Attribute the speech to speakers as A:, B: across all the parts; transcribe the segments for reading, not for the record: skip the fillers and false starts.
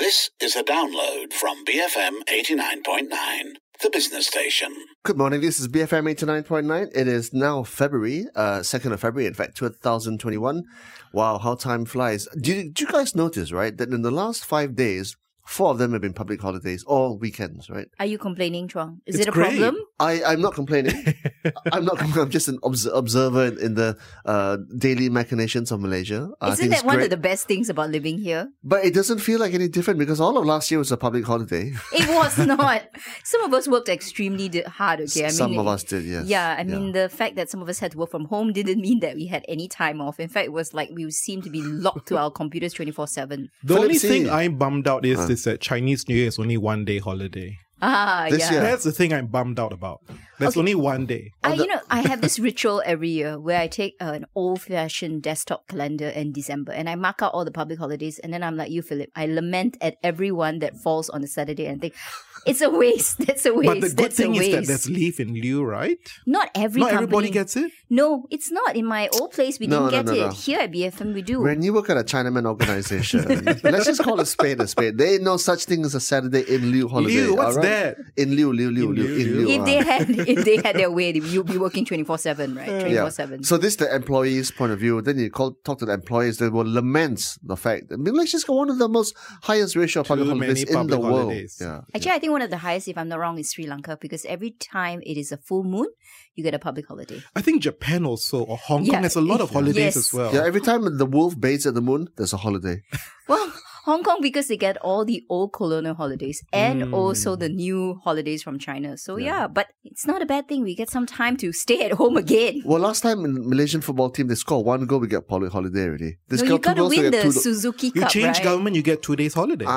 A: This is a download from BFM 89.9, the business station.
B: Good morning, this is BFM 89.9. It is now February, 2nd of February, in fact, 2021. Wow, how time flies. Did you guys notice, right, that in the last 5 days, 4 of them have been public holidays, all weekends, right?
C: Are you complaining, Chuang? Is
D: It's
C: it a
D: great.
C: problem?
B: I'm not complaining. I'm just an observer in the daily machinations of Malaysia. I
C: Isn't
B: think
C: that
B: it's
C: one
B: great.
C: of the best things about living here?
B: But it doesn't feel like any different because all of last year was a public holiday.
C: It was not. Some of us worked extremely hard, okay?
B: Some of us did, yes.
C: Yeah, I mean, the fact that some of us had to work from home didn't mean that we had any time off. In fact, it was like we seemed to be locked to our computers 24/7.
D: The only
B: Philip C.
D: thing I'm bummed out is that Chinese New Year is only 1 day holiday.
B: This
C: Yeah.
B: year.
D: That's the thing I'm bummed out about. There's only 1 day.
C: I have this ritual every year where I take an old-fashioned desktop calendar in December and I mark out all the public holidays, and then I'm like you, Philip. I lament at every one that falls on a Saturday and think, it's a waste. That's a waste.
D: But the good
C: That's a
D: thing is that
C: waste.
D: there's leave in lieu, right?
C: Not every
D: Not
C: company.
D: everybody gets it?
C: No, it's not. In my old place, we
B: No,
C: didn't
B: no,
C: get
B: no,
C: it.
B: no.
C: Here at BFM, we do.
B: When you work at a Chinaman organization, let's just call a spade a spade. There ain't no such thing as a Saturday in lieu holiday.
D: Lieu, what's
B: all right?
D: that?
B: In lieu.
C: If they had their way, you'd be working 24/7, right? 24/7.
B: So this is the employee's point of view. Then you talk to the employees, they will lament the fact that Malaysia's got one of the most highest ratio of public
D: Too
B: holidays
D: many
B: in the
D: public
B: world.
D: holidays.
B: Yeah.
C: Actually, I think one of the highest, if I'm not wrong, is Sri Lanka, because every time it is a full moon, you get a public holiday.
D: I think Japan also, or Hong Kong,
C: Yeah.
D: has a lot of holidays
C: Yes.
D: as well.
B: Yeah, every time the wolf bathes at the moon, there's a holiday.
C: Well, Hong Kong, because they get all the old colonial holidays and also the new holidays from China. So yeah, but it's not a bad thing. We get some time to stay at home again.
B: Well, last time in the Malaysian football team, they score 1 goal, we get public holiday already. They
C: No,
B: score
C: you
B: 2
C: got to
B: goals, we
C: win
B: get
C: the
B: 2
C: Suzuki
D: You
C: Cup,
D: change
C: right?
D: government, you get 2 days holiday.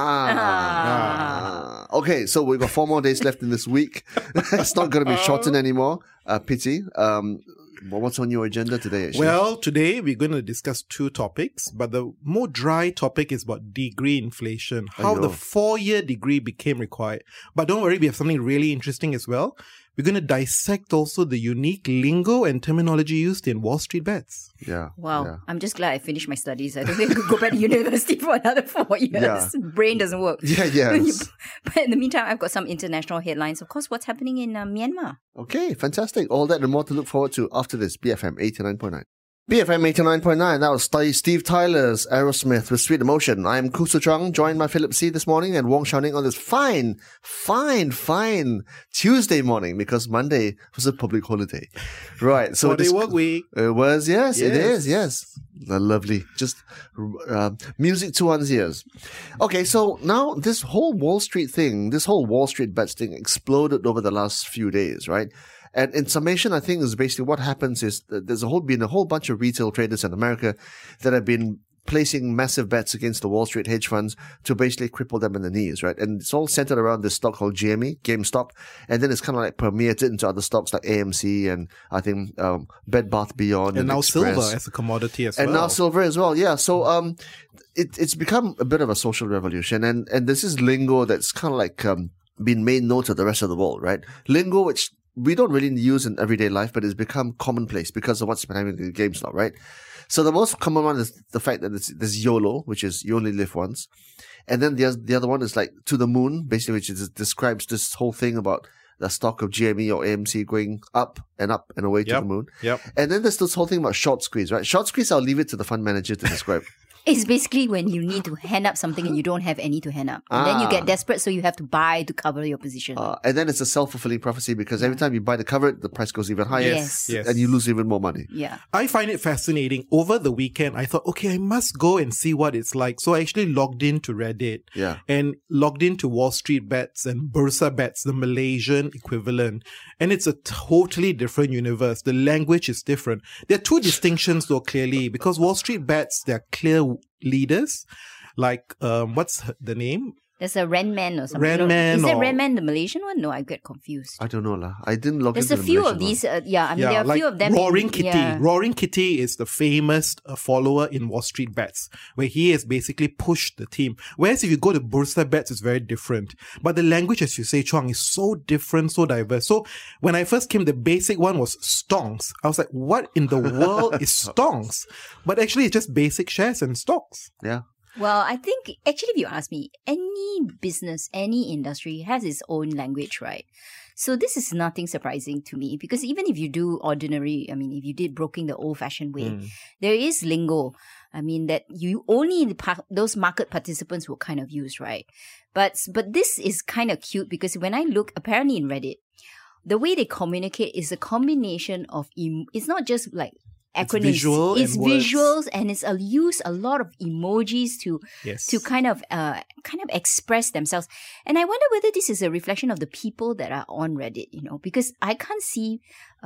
B: Okay, so we've got 4 more days left in this week. It's not going to be shortened anymore. Pity. What's on your agenda today, actually?
D: Well, today we're going to discuss 2 topics, but the more dry topic is about degree inflation, how the 4-year degree became required. But don't worry, we have something really interesting as well. We're going to dissect also the unique lingo and terminology used in Wall Street bets.
B: Yeah.
C: Wow,
B: Yeah.
C: I'm just glad I finished my studies. I don't think I could go back to university for another 4 years.
B: Yeah.
C: Brain doesn't work.
B: Yes.
C: But in the meantime, I've got some international headlines. Of course, what's happening in Myanmar?
B: Okay, fantastic. All that and more to look forward to after this. BFM 89.9. BFM 89.9, that was Steve Tyler's Aerosmith with Sweet Emotion. I am Kusu Chung, joined by Philip C. this morning and Wong Xiaoning on this fine Tuesday morning, because Monday was a public holiday. Right. So
D: 4-day work week.
B: It was, yes, it
D: Yes.
B: is, yes. Lovely. Just music to one's ears. Okay, so now this whole Wall Street bets thing exploded over the last few days, right? And in summation, I think is basically what happens is that there's been a whole bunch of retail traders in America that have been placing massive bets against the Wall Street hedge funds to basically cripple them in the knees, right? And it's all centered around this stock called GameStop. And then it's kind of like permeated into other stocks like AMC and I think Bed Bath Beyond.
D: And now
B: Express.
D: silver as a commodity as well.
B: And now silver as well, yeah. So it's become a bit of a social revolution. And this is lingo that's kind of like been made known to the rest of the world, right? Lingo which we don't really use in everyday life, but it's become commonplace because of what's been happening in GameStop, right? So the most common one is the fact that there's YOLO, which is you only live once. And then the other one is like to the moon, basically, which describes this whole thing about the stock of GME or AMC going up and away to the moon.
D: Yep.
B: And then there's this whole thing about short squeeze, right? Short squeeze, I'll leave it to the fund manager to describe.
C: It's basically when you need to hand up something and you don't have any to hand up. And then you get desperate, so you have to buy to cover your position.
B: And then it's a self-fulfilling prophecy because every time you buy the cover, the price goes even higher.
C: Yes.
D: Yes.
B: And you lose even more money.
C: Yeah.
D: I find it fascinating. Over the weekend, I thought, okay, I must go and see what it's like. So I actually logged into Reddit and logged into Wall Street Bets and Bursa Bets, the Malaysian equivalent. And it's a totally different universe. The language is different. There are 2 distinctions though, clearly, because Wall Street Bets, they're clear leaders. Like, what's the name?
C: There's a Renman or something.
D: Renman
C: Is that
D: or-
C: Renman the Malaysian one? No, I get confused.
B: I don't know lah. I didn't log
C: There's
B: into
C: a
B: the
C: few
B: Malaysian
C: of these.
B: one.
C: There are a
D: like
C: few of them.
D: Roaring Kitty.
C: Yeah.
D: Roaring Kitty is the famous follower in Wall Street Bets, where he has basically pushed the team. Whereas if you go to Bursa Bets, it's very different. But the language, as you say, Chuang, is so different, so diverse. So when I first came, the basic one was stonks. I was like, what in the world is stonks? But actually, it's just basic shares and stocks.
B: Yeah.
C: Well, I think actually, if you ask me, any business, any industry has its own language, right? So this is nothing surprising to me because even if you do ordinary, I mean, if you did broking the old-fashioned way, there is lingo. I mean, that you only those market participants will kind of use, right? But this is kind of cute because when I look, apparently in Reddit, the way they communicate is a combination of, it's not just like acronyms. It's visuals and it's use a lot of emojis to kind of express themselves. And I wonder whether this is a reflection of the people that are on Reddit, because I can't see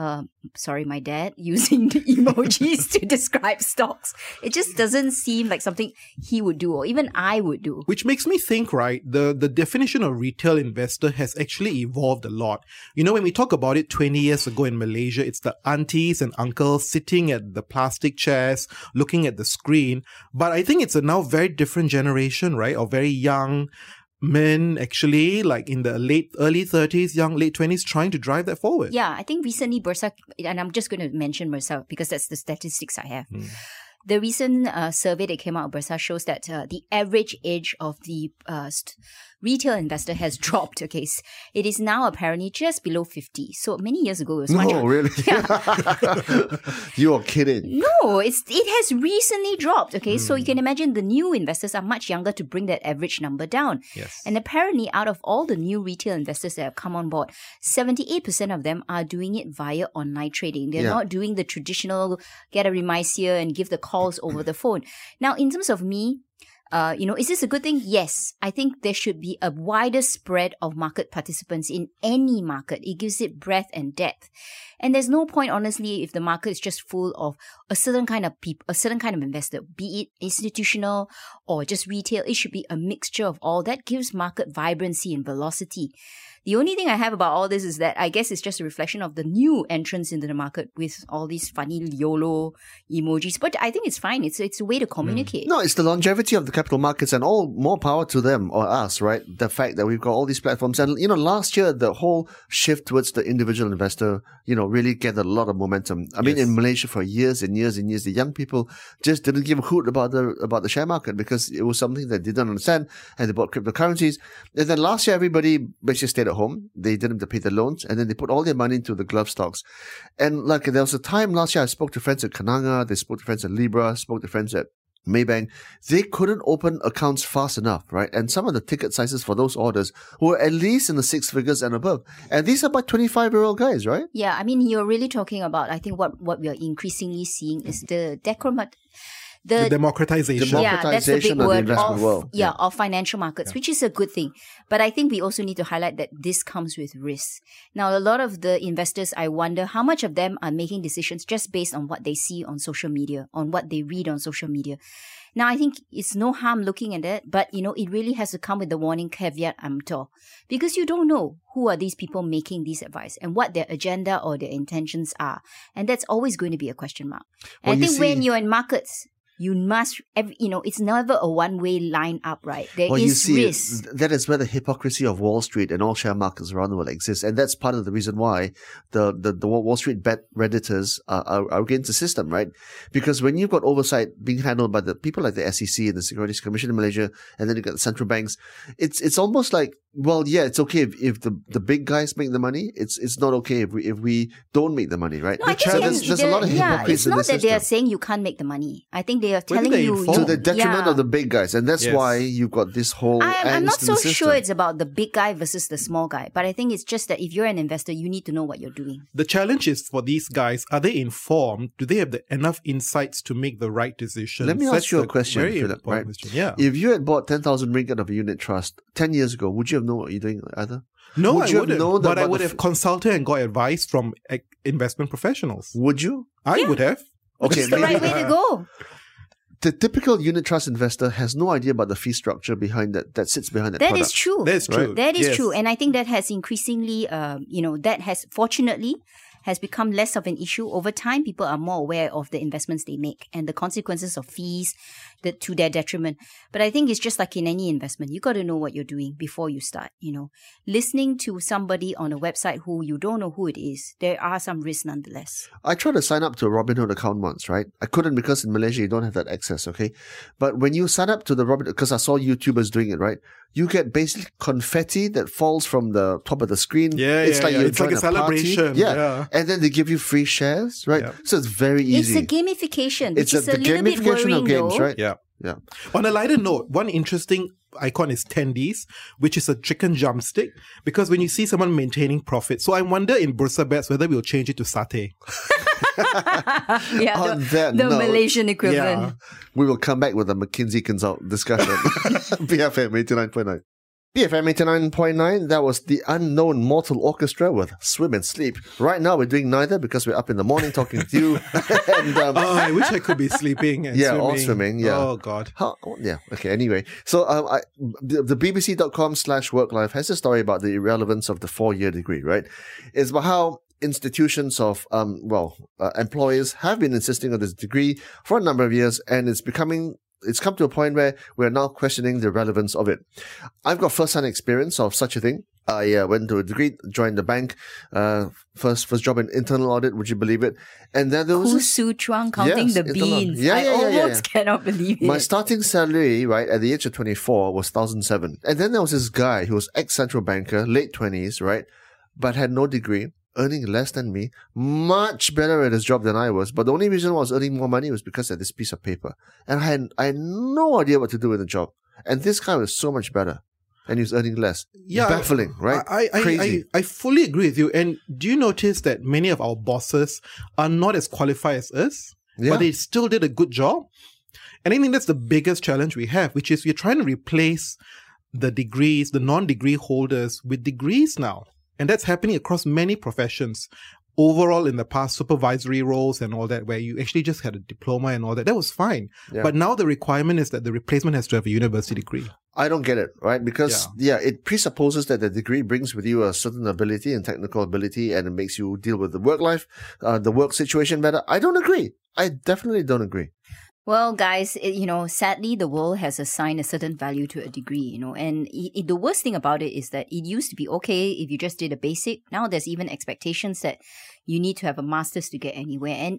C: my dad using the emojis to describe stocks. It just doesn't seem like something he would do or even I would do.
D: Which makes me think, right, the definition of retail investor has actually evolved a lot. When we talk about it 20 years ago in Malaysia, it's the aunties and uncles sitting at the plastic chairs, looking at the screen. But I think it's a now very different generation, right, or very young men actually, like in the early 30s, late 20s, trying to drive that forward.
C: Yeah, I think recently Bursa, and I'm just going to mention Bursa because that's the statistics I have. The recent survey that came out of Bursa shows that the average age of the retail investor has dropped. Okay, it is now apparently just below 50. So many years ago, it was much.
B: No, really?
C: Yeah.
B: You are kidding.
C: No, it has recently dropped. Okay, so you can imagine the new investors are much younger to bring that average number down.
D: Yes.
C: And apparently, out of all the new retail investors that have come on board, 78% of them are doing it via online trading. They're not doing the traditional get a remisier and give the calls over the phone. Now, in terms of me, is this a good thing? Yes. I think there should be a wider spread of market participants in any market. It gives it breadth and depth. And there's no point, honestly, if the market is just full of a certain kind of people, a certain kind of investor, be it institutional or just retail. It should be a mixture of all. That gives market vibrancy and velocity. The only thing I have about all this is that I guess it's just a reflection of the new entrance into the market with all these funny YOLO emojis. But I think it's fine. It's a way to communicate.
B: No, it's the longevity of the capital markets and all more power to them or us, right? The fact that we've got all these platforms. And, last year, the whole shift towards the individual investor, really gathered a lot of momentum. I mean, in Malaysia for years and years and years, the young people just didn't give a hoot about the share market because it was something that they didn't understand and they bought cryptocurrencies. And then last year, everybody basically stayed at home. They didn't have to pay the loans and then they put all their money into the glove stocks. And like there was a time last year I spoke to friends at Kenanga, they spoke to friends at Libra, spoke to friends at Maybank. They couldn't open accounts fast enough, right? And some of the ticket sizes for those orders were at least in the 6 figures and above. And these are about 25-year-old guys, right?
C: Yeah, I mean, you're really talking about, I think what we are increasingly seeing is the
D: democratization.
C: That's the big
B: of the
C: word
B: investment world.
C: Of financial markets, which is a good thing. But I think we also need to highlight that this comes with risks. Now, a lot of the investors, I wonder how much of them are making decisions just based on what they see on social media, on what they read on social media. Now, I think it's no harm looking at that, but, it really has to come with the warning caveat emptor. Because you don't know who are these people making these advice and what their agenda or their intentions are. And that's always going to be a question mark. And I think when you're in markets, you must, it's never a one-way line up, right? There is risk.
B: That is where the hypocrisy of Wall Street and all share markets around the world exists. And that's part of the reason why the Wall Street bet Redditors are against the system, right? Because when you've got oversight being handled by the people like the SEC and the Securities Commission in Malaysia, and then you've got the central banks, it's almost like, well, yeah, it's okay if the big guys make the money. It's not okay if we don't make the money, right?
C: No,
B: there's a lot of hypocrisy.
C: It's not that they are saying you can't make the money. I think they are telling you
B: to the detriment of the big guys, and that's why you've got this whole.
C: I'm not so sure it's about the big guy versus the small guy, but I think it's just that if you're an investor, you need to know what you're doing.
D: The challenge is for these guys: are they informed? Do they have enough insights to make the right decisions?
B: Let me ask you a question, Philip. Right?
D: Yeah.
B: If you had bought 10,000 ringgit of a unit trust 10 years ago, would you have known what you're doing either?
D: No, I wouldn't. But I would have consulted and got advice from investment professionals.
B: Would you?
D: I would have.
C: Okay, it's the right way to go.
B: The typical unit trust investor has no idea about the fee structure behind that sits behind that product.
C: That is true.
D: That is true.
C: Right? That is true. And I think that has increasingly, that has fortunately has become less of an issue. Over time, people are more aware of the investments they make and the consequences of fees to their detriment. But I think it's just like in any investment. You got to know what you're doing before you start, Listening to somebody on a website who you don't know who it is, there are some risks nonetheless.
B: I tried to sign up to a Robinhood account once, right? I couldn't because in Malaysia, you don't have that access, okay? But when you sign up to the Robinhood, because I saw YouTubers doing it, right? You get basically confetti that falls from the top of the screen.
D: It's like a celebration.
B: Yeah. And then they give you free shares, right? Yeah. So it's very easy.
C: It's a gamification.
B: It's
C: a little bit worrying,
B: of games,
C: though.
B: Right?
D: Yeah.
B: Yeah.
D: On a lighter note, one interesting icon is Tendies, which is a chicken drumstick, because when you see someone maintaining profit, so I wonder in Bursa Bets whether we'll change it to satay.
C: The Malaysian equivalent.
B: Yeah. We will come back with a McKinsey consult discussion. BFM 89.9. BFM 89.9, that was the Unknown Mortal Orchestra with Swim and Sleep. Right now, we're doing neither because we're up in the morning talking to you. And,
D: I wish I could be sleeping and swimming.
B: Or swimming, yeah.
D: Oh, God.
B: Okay, anyway. So, the BBC.com/worklife has a story about the irrelevance of the 4-year degree, right? It's about how institutions of, employers have been insisting on this degree for a number of years, and it's come to a point where we're now questioning the relevance of it. I've got first-hand experience of such a thing. I went to a degree, joined the bank, first job in internal audit, would you believe it? And then there was
C: Khoo Su Chuang counting the beans. I almost cannot believe it.
B: My starting salary, right, at the age of 24 was 1,007. And then there was this guy who was ex-central banker, late 20s, right, but had no degree, earning less than me, much better at his job than I was. But the only reason I was earning more money was because of this piece of paper. And I had no idea what to do with the job. And this guy was so much better. And he was earning less. Yeah, baffling, right? Crazy.
D: I fully agree with you. And do you notice that many of our bosses are not as qualified as us, but they still did a good job? And I think that's the biggest challenge we have, which is we're trying to replace the degrees, the non-degree holders with degrees now. And that's happening across many professions. Overall, in the past, supervisory roles and all that, where you actually just had a diploma and all that, that was fine. Yeah. But now the requirement is that the replacement has to have a university degree.
B: I don't get it, right? Because, it presupposes that the degree brings with you a certain ability and technical ability, and it makes you deal with the work life, the work situation better. I don't agree. I definitely don't agree.
C: Well, guys, sadly, the world has assigned a certain value to a degree, and the worst thing about it is that it used to be okay if you just did a basic. Now there's even expectations that you need to have a master's to get anywhere. And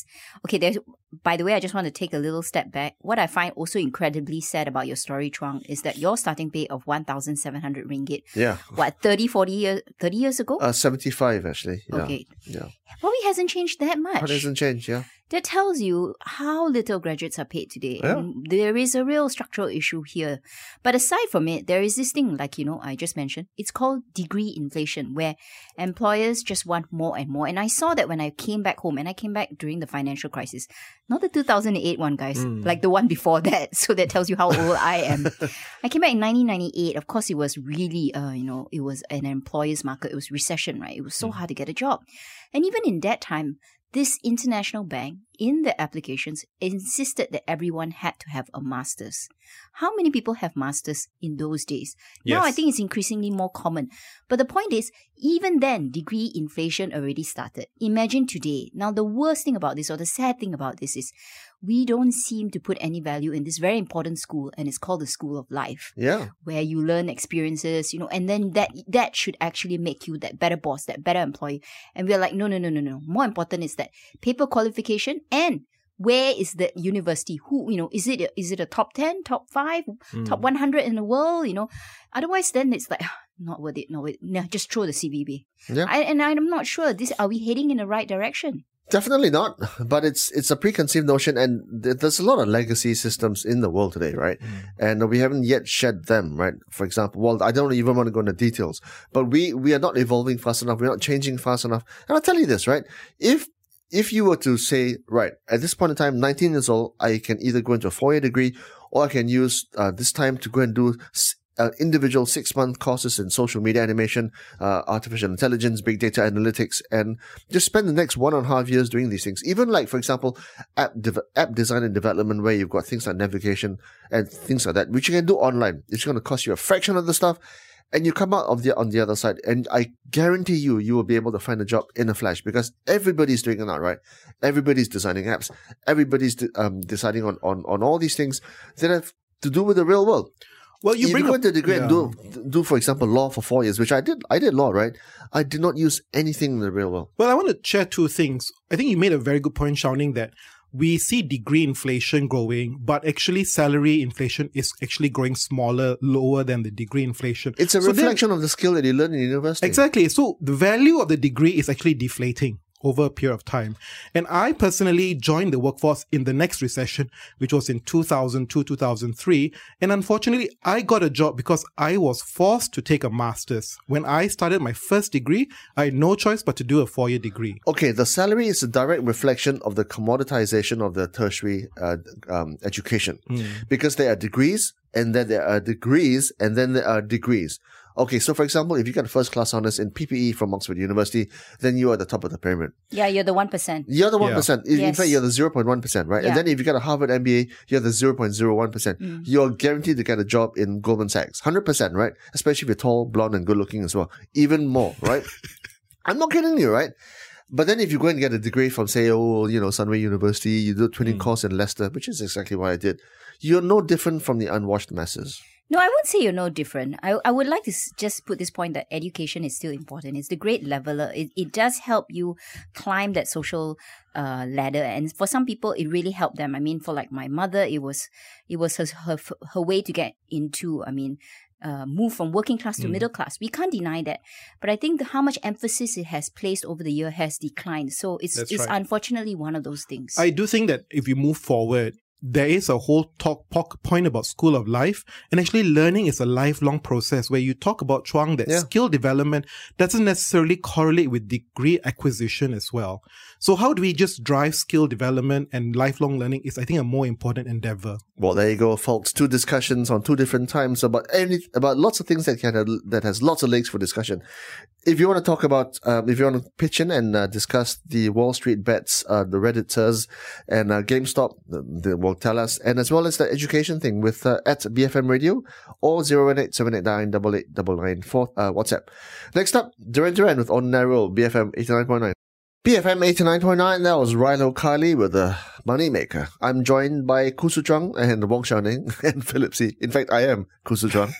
C: by the way, I just want to take a little step back. What I find also incredibly sad about your story, Chuang, is that your starting pay of 1,700 ringgit.
B: Yeah.
C: What, 30 years ago?
B: 75 actually. Yeah.
C: Okay.
B: Yeah.
C: Probably hasn't changed that much.
B: It hasn't changed, yeah.
C: That tells you how little graduates are paid today. Yeah. And there is a real structural issue here. But aside from it, there is this thing, like, I just mentioned, it's called degree inflation, where employers just want more and more. And I saw that when I came back home, and I came back during the financial crisis. Not the 2008 one, guys, like the one before that. So that tells you how old I am. I came back in 1998. Of course, it was really, it was an employer's market. It was recession, right? It was so hard to get a job. And even in that time, this international bank, in the applications, insisted that everyone had to have a master's. How many people have masters in those days? Yes. Now I think it's increasingly more common. But the point is, even then, degree inflation already started. Imagine today. Now the worst thing about this, or the sad thing about this, is we don't seem to put any value in this very important school, and it's called the School of Life.
B: Yeah.
C: Where you learn experiences, and then that should actually make you that better boss, that better employee. And we're like, no. More important is that paper qualification, and where is the university? Who, is it a top 10, top 5, top 100 in the world? Otherwise then it's like, not worth it. No, just throw the CVB. Yeah. I'm not sure. Are we heading in the right direction?
B: Definitely not, but it's a preconceived notion, and there's a lot of legacy systems in the world today, right? And we haven't yet shed them, right? For example, I don't even want to go into details, but we are not evolving fast enough. We're not changing fast enough. And I'll tell you this, right? If you were to say, right, at this point in time, 19 years old, I can either go into a 4-year degree, or I can use this time to go and do individual 6-month courses in social media animation, artificial intelligence, big data analytics, and just spend the next 1.5 years doing these things. Even like, for example, app design and development, where you've got things like navigation and things like that, which you can do online. It's going to cost you a fraction of the stuff. and you come out on the other side, and I guarantee you will be able to find a job in a flash, because everybody's doing it now, right? Everybody's designing apps. Everybody's deciding on all these things that have to do with the real world.
D: Well, you bring
B: go into a degree and do, for example, law for 4 years, which I did. I did law, right? I did not use anything in the real world.
D: Well, I want to share two things. I think you made a very good point, Xiaoning, that we see degree inflation growing, but actually salary inflation is actually growing lower than the degree inflation.
B: It's a reflection of the skill that you learn in university.
D: Exactly. So the value of the degree is actually deflating over a period of time. And I personally joined the workforce in the next recession, which was in 2002, 2003. And unfortunately, I got a job because I was forced to take a master's. When I started my first degree, I had no choice but to do a 4-year degree.
B: Okay, the salary is a direct reflection of the commoditization of the tertiary education. Because there are degrees, and then there are degrees, and then there are degrees. Okay, so for example, if you get a first class honours in PPE from Oxford University, then you are at the top of the pyramid.
C: Yeah, you're the 1%.
B: You're the 1%.
C: Yeah.
B: In fact, you're the 0.1%, right?
C: Yeah.
B: And then if you get a Harvard MBA, you're the 0.01%. You're guaranteed to get a job in Goldman Sachs. 100%, right? Especially if you're tall, blonde, and good looking as well. Even more, right? I'm not kidding you, right? But then if you go and get a degree from, say, Sunway University, you do a twinning course in Leicester, which is exactly what I did. You're no different from the unwashed masses.
C: No, I wouldn't say you're no different. I would like to just put this point that education is still important. It's the great leveler. It does help you climb that social ladder. And for some people, it really helped them. I mean, for like my mother, it was her way to get into, move from working class to middle class. We can't deny that. But I think how much emphasis it has placed over the year has declined. So it's
D: right.
C: Unfortunately one of those things.
D: I do think that if you move forward, there is a whole point about school of life, and actually learning is a lifelong process where you talk about, Chuang, that skill development doesn't necessarily correlate with degree acquisition as well. So how do we just drive skill development, and lifelong learning is, I think, a more important endeavor.
B: Well, there you go, folks. 2 discussions on 2 different times about lots of things that has lots of legs for discussion. If you want to talk about, if you want to pitch in and discuss the Wall Street bets, the Redditors and GameStop, will tell us, and as well as the education thing with at BFM Radio or 018-789-8899 for WhatsApp. Next up, Duran Duran with Ordinary World, BFM 89.9. BFM 89.9, that was Rilo Kiley with the Moneymaker. I'm joined by Khoo Hsu Chuang and Wong Xiaoning and Philip See. In fact, I am Khoo Hsu Chuang.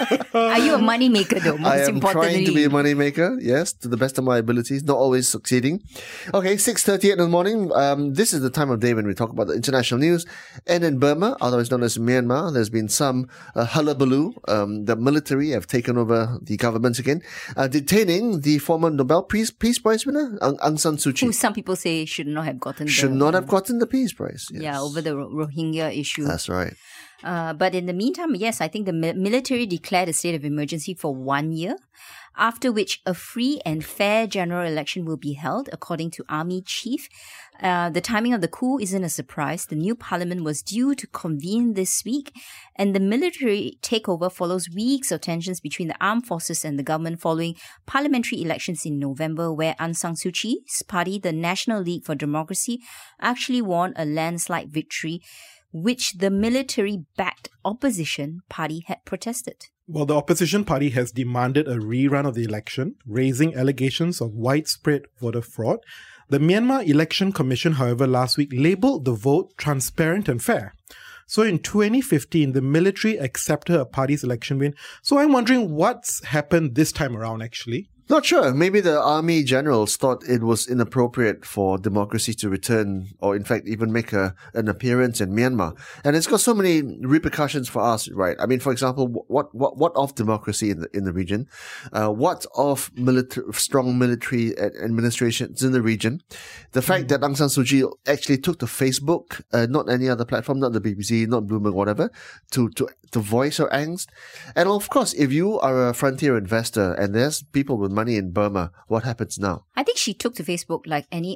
C: Are you a moneymaker though,
B: I am trying to be a moneymaker, yes, to the best of my abilities, not always succeeding. Okay, 6:38 in the morning. This is the time of day when we talk about the international news. And in Burma, otherwise known as Myanmar, there's been some hullabaloo. The military have taken over the government again, detaining the former Nobel Peace Prize winner, Aung San Suu Kyi.
C: Who some people say should not have gotten
B: the Peace Prize. Yes.
C: Yeah, over the Rohingya issue.
B: That's right.
C: But in the meantime, yes, I think the military declared a state of emergency for 1 year, after which a free and fair general election will be held, according to Army Chief. The timing of the coup isn't a surprise. The new parliament was due to convene this week, and the military takeover follows weeks of tensions between the armed forces and the government following parliamentary elections in November, where Aung San Suu Kyi's party, the National League for Democracy, actually won a landslide victory, which the military-backed opposition party had protested.
D: Well, the opposition party has demanded a rerun of the election, raising allegations of widespread voter fraud. The Myanmar Election Commission, however, last week labelled the vote transparent and fair. So in 2015, the military accepted a party's election win. So I'm wondering what's happened this time around, actually.
B: Not sure. Maybe the army generals thought it was inappropriate for democracy to return, or in fact even make an appearance in Myanmar. And it's got so many repercussions for us, right? I mean, for example, what of democracy in the region? What of strong military administrations in the region? The fact that Aung San Suu Kyi actually took to Facebook, not any other platform, not the BBC, not Bloomberg, whatever, to voice her angst. And of course, if you are a frontier investor and there's people with money in Burma, what happens now?
C: I think she took to Facebook like any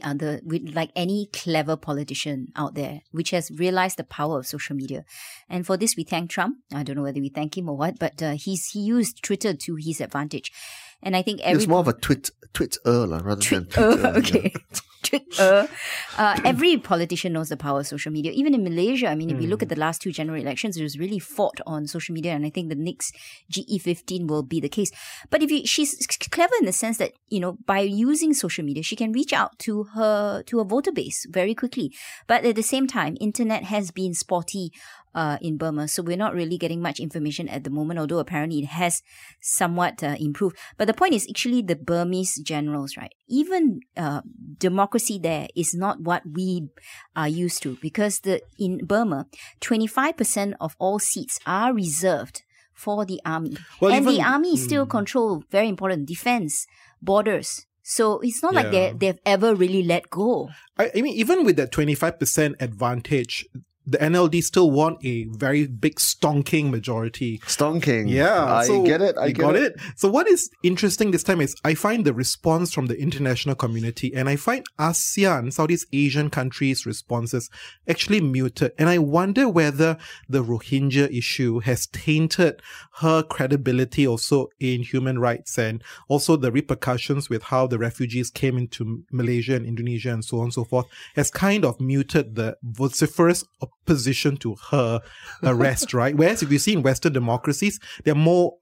C: clever politician out there, which has realized the power of social media. And for this, we thank Trump. I don't know whether we thank him or what, but he used Twitter to his advantage. And I think
B: it's more of a Twitter rather than Twitter.
C: Okay. trick her. Every politician knows the power of social media. Even in Malaysia, I mean, if you look at the last 2 general elections, it was really fought on social media, and I think the next GE15 will be the case. But she's clever in the sense that, by using social media, she can reach out to her voter base very quickly. But at the same time, internet has been spotty in Burma, so we're not really getting much information at the moment, although apparently it has somewhat improved. But the point is actually the Burmese generals, right? Even democracy there is not what we are used to, because in Burma, 25% of all seats are reserved for the army. And the army still control, very important, defense, borders. So it's not like they've ever really let go.
D: I mean, even with that 25% advantage, the NLD still won a very big stonking majority.
B: Stonking.
D: Yeah.
B: I get it. I got it.
D: So what is interesting this time is I find the response from the international community, and I find ASEAN, Southeast Asian countries' responses actually muted. And I wonder whether the Rohingya issue has tainted her credibility also in human rights, and also the repercussions with how the refugees came into Malaysia and Indonesia and so on and so forth has kind of muted the vociferous opposition to her arrest, right? Whereas if you see in Western democracies, they're more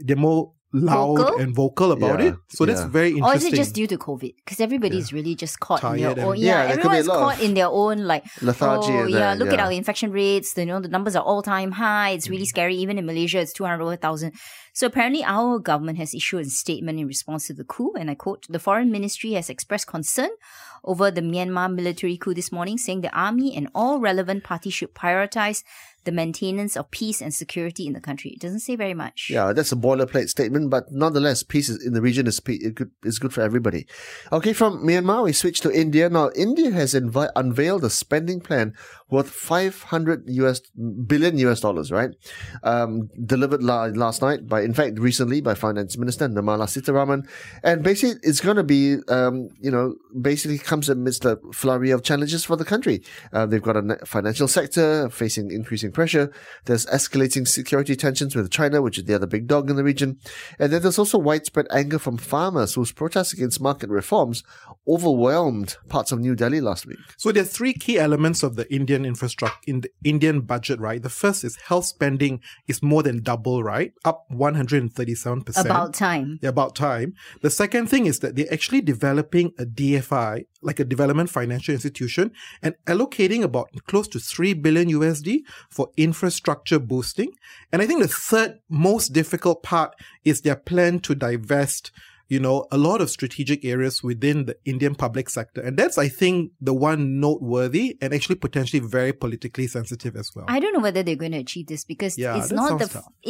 D: loud and vocal about it. So that's very interesting.
C: Or is it just due to COVID? Because everybody's really just caught in their own.
B: Everyone's
C: caught in their own
B: lethargy.
C: Look at our infection rates. The numbers are all-time high. It's really scary. Even in Malaysia, it's 200,000. So apparently our government has issued a statement in response to the coup, and I quote, "The Foreign Ministry has expressed concern over the Myanmar military coup this morning, saying the army and all relevant parties should prioritize the maintenance of peace and security in the country." It doesn't say very much.
B: Yeah, that's a boilerplate statement, but nonetheless, peace in the region is good for everybody. Okay, from Myanmar, we switch to India. Now, India has unveiled a spending plan worth $500 billion, right? Delivered last night recently by Finance Minister Nirmala Sitharaman. And basically, it's going to be, basically comes amidst a flurry of challenges for the country. They've got a financial sector facing increasing pressure. There's escalating security tensions with China, which is the other big dog in the region. And then there's also widespread anger from farmers whose protests against market reforms overwhelmed parts of New Delhi last week.
D: So there are 3 key elements of the Indian infrastructure, in the Indian budget, right? The first is health spending is more than double, right? Up 137%.
C: About time.
D: Yeah, about time. The second thing is that they're actually developing a DFI, like a development financial institution, and allocating about close to $3 billion for infrastructure boosting. And I think the third most difficult part is their plan to divest a lot of strategic areas within the Indian public sector. And that's, I think, the one noteworthy and actually potentially very politically sensitive as well.
C: I don't know whether they're going to achieve this because it's not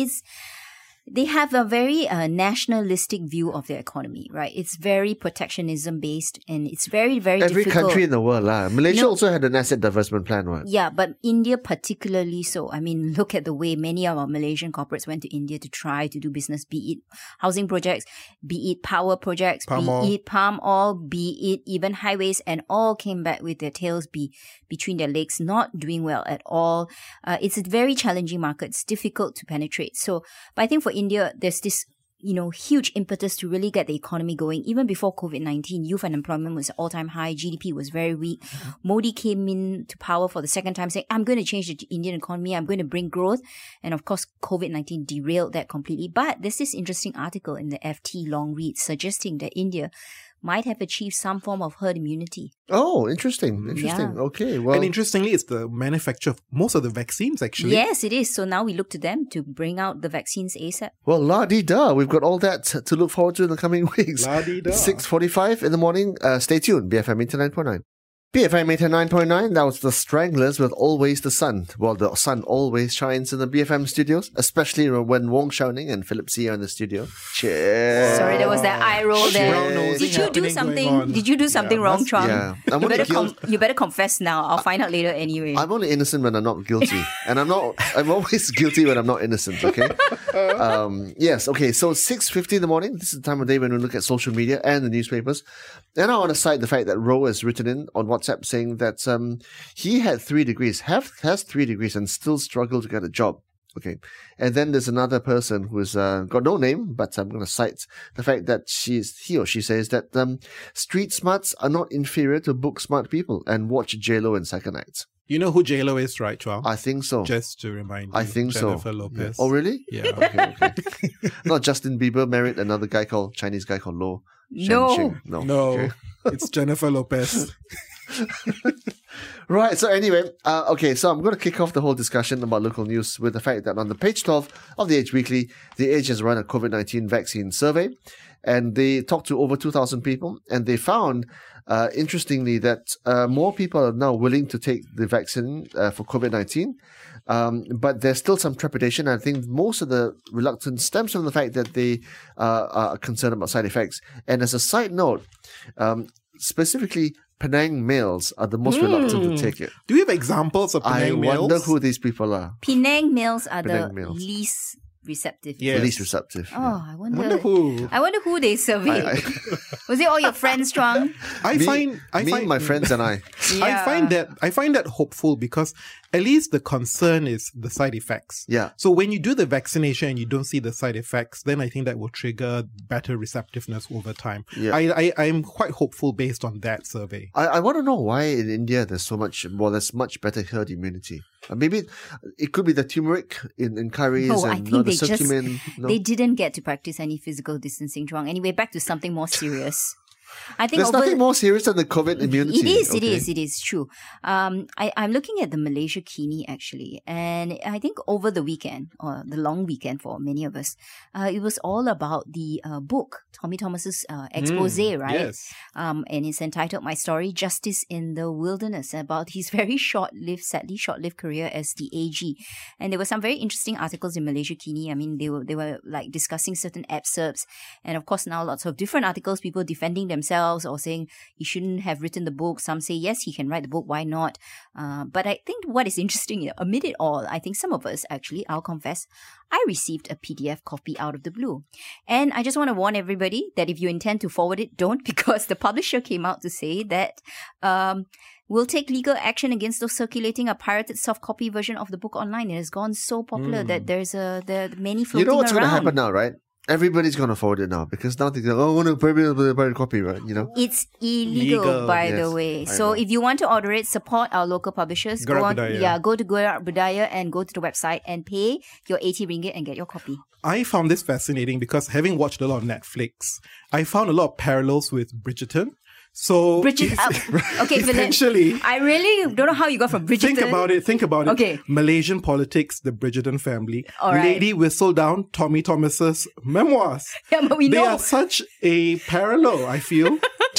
C: they have a very nationalistic view of their economy, right? It's very protectionism based, and it's very, very
B: Every
C: difficult.
B: country in the world. Malaysia also had an asset divestment plan, right?
C: Yeah, but India particularly so. I mean, look at the way many of our Malaysian corporates went to India to try to do business, be it housing projects, be it power projects, be it palm oil, be it even highways, and all came back with their tails between their legs, not doing well at all. It's a very challenging market. It's difficult to penetrate. So, but I think for India, there's this huge impetus to really get the economy going. Even before COVID-19, youth unemployment was all-time high. GDP was very weak. Modi came into power for the second time saying, I'm going to change the Indian economy. I'm going to bring growth. And of course, COVID-19 derailed that completely. But there's this interesting article in the FT long read suggesting that India might have achieved some form of herd immunity.
B: Oh, interesting.
C: Yeah.
B: Okay, well...
D: And interestingly, it's the manufacture of most of the vaccines, actually.
C: Yes, it is. So now we look to them to bring out the vaccines ASAP.
B: Well, la-di-da. We've got all that to look forward to in the coming weeks.
D: La-di-da.
B: 6:45 in the morning. Stay tuned. BFM 89.9. BFM 89.9, that was the Stranglers with Always the Sun. Well, the sun always shines in the BFM studios, especially when Wong Xiaoning and Philip C are in the studio. Cheers.
C: Sorry, there was that eye roll there. Did you do something? Did you do something wrong, Truong?
B: Yeah.
C: You better confess now. I'll find out later anyway.
B: I'm only innocent when I'm not guilty. And I'm always guilty when I'm not innocent, okay? Yes, okay. So 6:50 in the morning, this is the time of day when we look at social media and the newspapers. And I want to cite the fact that Ro has written in on WhatsApp saying that he had 3 degrees, has 3 degrees and still struggled to get a job. Okay. And then there's another person who's got no name, but I'm going to cite the fact that he or she says that street smarts are not inferior to book smart people, and watch J-Lo in Second Night.
D: You know who J-Lo is, right, Chuang?
B: I think so.
D: Just to remind you.
B: I think
D: Jennifer
B: so.
D: Lopez.
B: Oh, really?
D: Yeah.
B: Okay. Not Justin Bieber married another Chinese guy called Lo.
C: No.
B: Shenxing.
D: No,
B: Okay.
D: it's Jennifer Lopez.
B: Right, so anyway, so I'm going to kick off the whole discussion about local news with the fact that on the page 12 of the Age Weekly, the Age has run a COVID-19 vaccine survey, and they talked to over 2,000 people, and they found, interestingly, that more people are now willing to take the vaccine for COVID-19, but there's still some trepidation. I think most of the reluctance stems from the fact that they are concerned about side effects. And as a side note, specifically, Penang males are the most reluctant to take it.
D: Do you have examples of Penang males?
B: I wonder who these people are.
C: Penang males are
B: Penang
C: the
B: males.
C: least receptive.
D: Yes.
B: The least receptive.
C: Oh, I wonder
D: I wonder who.
C: they surveyed. Was it all your friends, Chuang?
D: I find
B: my friends and I.
C: Yeah.
D: I find that hopeful, because at least the concern is the side effects.
B: Yeah.
D: So when you do the vaccination and you don't see the side effects, then I think that will trigger better receptiveness over time.
B: Yeah.
D: I'm quite hopeful based on that survey.
B: I want to know why in India there's much better herd immunity. Maybe it could be the turmeric in curries
C: No,
B: and
C: I think
B: the curcumin.
C: they didn't get to practice any physical distancing, Chuang. Anyway, back to something more serious. I think
B: There's nothing more serious than the COVID immunity.
C: It is true. I'm looking at the Malaysia Kini actually, and I think over the weekend, or the long weekend for many of us, it was all about the book, Tommy Thomas's expose, right?
D: Yes.
C: And it's entitled "My Story: Justice in the Wilderness," about his very sadly short-lived career as the AG. And there were some very interesting articles in Malaysia Kini. I mean, they were like discussing certain excerpts, and of course now lots of different articles, people defending themselves or saying he shouldn't have written the book. Some say yes, he can write the book. Why not? But I think what is interesting amid it all, I think some of us actually, I'll confess, I received a PDF copy out of the blue. And I just want to warn everybody that if you intend to forward it, don't, because the publisher came out to say that we'll take legal action against those circulating a pirated soft copy version of the book online. It has gone so popular that there are many floating around.
B: You know what's going to happen now, right? Everybody's going to forward it now, because now they go, I want to pirate copy, right? You know?
C: It's illegal, by the way. So if you want to order it, support our local publishers. Go to Gerak Budaya and go to the website and pay your 80 ringgit and get your copy.
D: I found this fascinating because having watched a lot of Netflix, I found a lot of parallels with Bridgerton. So
C: okay,
D: essentially,
C: I really don't know how you got from Bridgerton.
D: Think about it.
C: Okay.
D: Malaysian politics, the Bridgerton family.
C: All right.
D: Lady Whistledown, Tommy Thomas's memoirs.
C: Yeah, but we know.
D: They are such a parallel, I feel.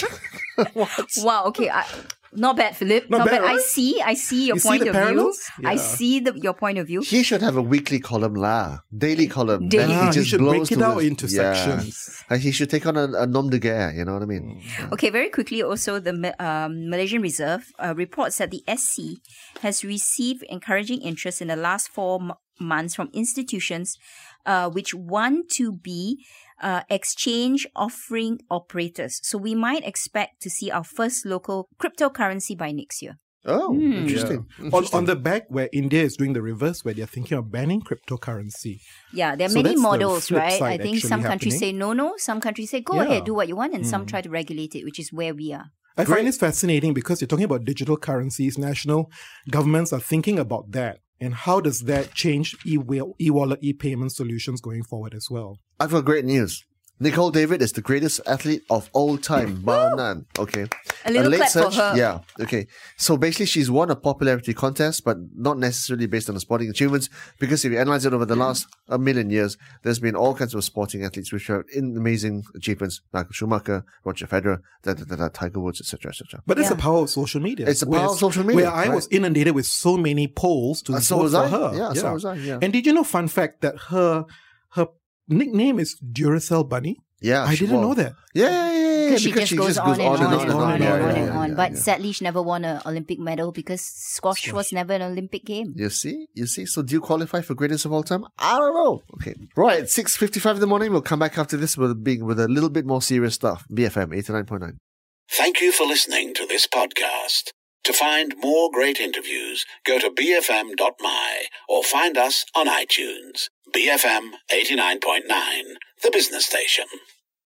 C: Wow, okay. Not bad, Philip. Not bad.
D: Right?
C: I see your point of view.
D: Yeah.
C: I see your point of view.
B: He should have a weekly column daily column.
C: Daily.
B: Then
D: He should break it out into sections.
B: He should take on a nom de guerre, you know what I mean?
C: Okay, very quickly also, the Malaysian Reserve reports that the SC has received encouraging interest in the last 4 months from institutions which want to be exchange offering operators. So we might expect to see our first local cryptocurrency by next year.
B: Oh, interesting.
D: On the back where India is doing the reverse, where they're thinking of banning cryptocurrency.
C: Yeah, there are
D: So
C: many
D: that's the
C: models,
D: flip
C: right?
D: side
C: I think some countries say
D: happening.
C: no. Some countries say go ahead, do what you want, and some try to regulate it, which is where we are.
D: I find this fascinating because you're talking about digital currencies. National governments are thinking about that. And how does that change e-wallet, e-payment solutions going forward as well?
B: I've got great news. Nicole David is the greatest athlete of all time, bar none. Okay.
C: A little clap for her.
B: Yeah. Okay. So basically, she's won a popularity contest, but not necessarily based on the sporting achievements, because if you analyze it over the last 1,000,000 years, there's been all kinds of sporting athletes which have amazing achievements. Michael Schumacher, Roger Federer, Tiger Woods, etc., etc.
D: But it's the power of social media.
B: It's the power of social media.
D: Where I was inundated with so many polls to vote for her.
B: Yeah, so was I. Yeah.
D: And did you know, fun fact, that her nickname is Duracell Bunny?
B: Yeah,
D: I didn't know that.
B: Yeah.
C: She just goes on and on.
B: Yeah.
C: But sadly, she never won an Olympic medal because squash was never an Olympic game.
B: You see? So do you qualify for greatest of all time? I don't know. Okay. Right, 6:55 in the morning. We'll come back after this with a little bit more serious stuff. BFM 89.9.
A: Thank you for listening to this podcast. To find more great interviews, go to bfm.my or find us on iTunes. BFM 89.9, the business station.